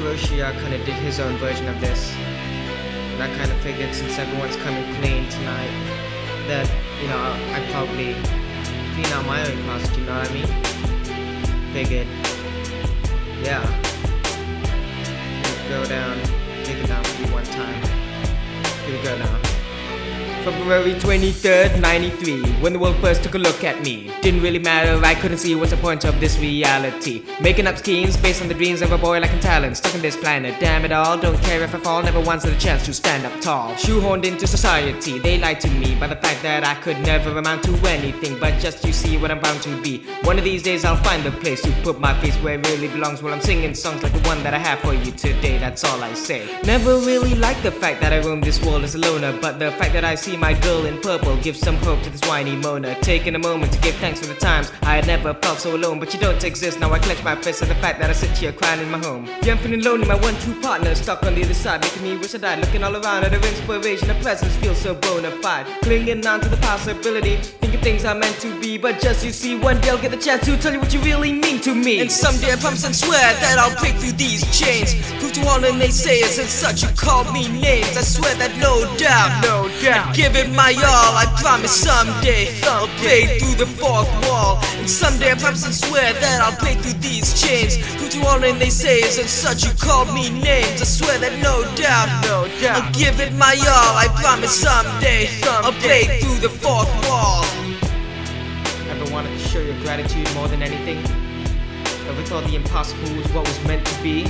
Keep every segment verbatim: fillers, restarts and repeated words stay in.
Hiroshia kind of did his own version of this. And I kind of figured, since everyone's coming clean tonight, that, you know, I'd probably clean out my own closet, you know what I mean? Figured, yeah. Let's go down, take it down for you one time. Here we go now. February twenty-third, ninety-three, when the world first took a look at me. Didn't really matter, I couldn't see what's the point of this reality. Making up schemes based on the dreams of a boy lacking talent, stuck on this planet, damn it all. Don't care if I fall, never once had a chance to stand up tall. Shoehorned into society, they lied to me by the fact that I could never amount to anything. But just you see what I'm bound to be. One of these days I'll find a place to put my face where it really belongs, while I'm singing songs like the one that I have for you today, that's all I say. Never really liked the fact that I roam this world as a loner, but the fact that I see my girl in purple gives some hope to this whiny moaner. Taking a moment to give thanks for the times I had never felt so alone, but you don't exist. Now I clench my fist at the fact that I sit here crying in my home. Yeah, I'm feeling lonely, my one true partner stuck on the other side, making me wish I died. Looking all around at her inspiration, her presence feels so bona fide. Clinging on to the possibility, thinking things are meant to be, but just you see, one day I'll get the chance to tell you what you really mean to me. And someday I promise and swear that I'll break through these chains, prove to all the naysayers and such who call me names. I swear that no doubt, no doubt, I'd give it my all. I promise someday I'll break through the fourth wall. And someday I promise and swear that I'll break through these chains, prove to all the naysayers and such who call me names. I swear that no doubt, no doubt, I'll give it my all. I promise someday I'll break through the fourth wall. Ever wanted to show your gratitude more than anything? Ever thought the impossible was what was meant to be?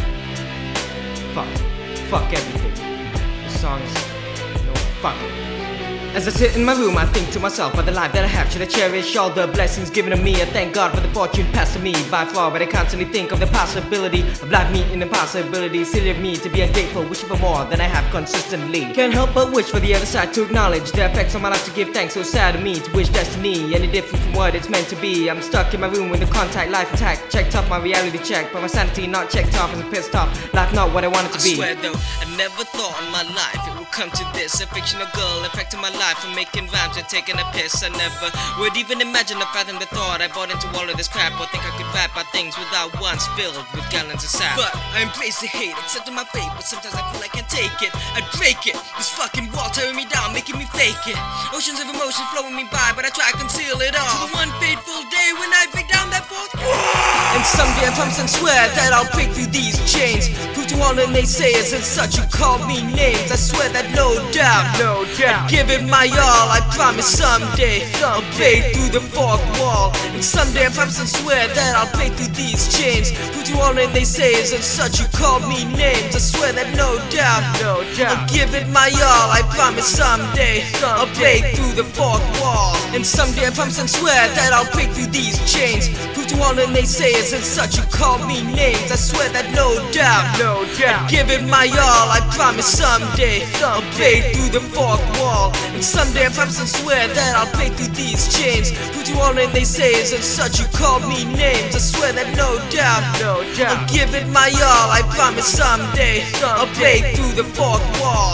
Fuck. Fuck everything. This song is... no, fuck it. As I sit in my room, I think to myself, by the life that I have, should I cherish all the blessings given to me? I thank God for the fortune passed to me by far, but I constantly think of the possibility of life meeting impossibility. Silly of me to be ungrateful, wishing for more than I have consistently. Can't help but wish for the other side to acknowledge the effects on my life, to give thanks. So sad of me to wish destiny any different from what it's meant to be. I'm stuck in my room with the contact life intact, checked off my reality check, but my sanity not checked off as I'm pissed off. Life not what I want it to be. I swear though, I never thought in my life it would come to this. A fictional girl affecting my life and making rhymes and taking a piss. I never would even imagine or fathom the thought I bought into all of this crap, or think I could rap about things without once filled with gallons of sap. But I embrace the hate, accepting my fate, but sometimes I feel I can't take it. I break it, this fucking wall tearing me down, making me fake it. Oceans of emotion flowing me by, but I try to conceal it all, to the one fateful day when I break down that fourth wall. And someday I promise and swear that I'll break through these chains, prove to all the naysayers and such who call me names. I swear that no doubt, no doubt, I'd give it my all. I promise someday I'll break through the fourth wall. And someday I promise and swear that I'll break through these chains, prove to all the naysayers and such who call me names. I swear that no doubt, no doubt, I'll give it my all. I promise someday I'll break through the fourth wall. And someday I promise and swear that I'll break through these chains, prove to all the naysayers and such who call me names. I swear that no doubt, no doubt, I'd give it my all. I promise someday I'll break through the fourth wall. And someday I promise and swear that I'll break through these chains, prove to all the naysayers and such who call me names. I swear that no doubt, no doubt, I'll give it my all. I promise someday I'll break through the fourth wall.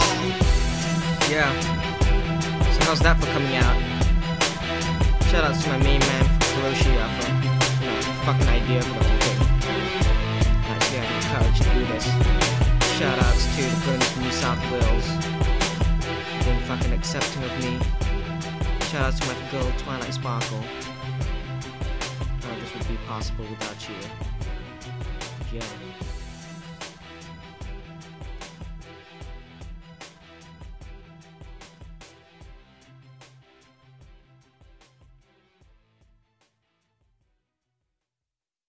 Yeah. So how's that for coming out? Shout outs to my main man Hiroshia for, you know, fucking idea for the whole thing. Nice, yeah, the courage to do this. Shout outs to the Burners from New South Wales, being fucking accepting of me. Shout out to my girl Twilight Sparkle. None of this would be possible without you. Yeah.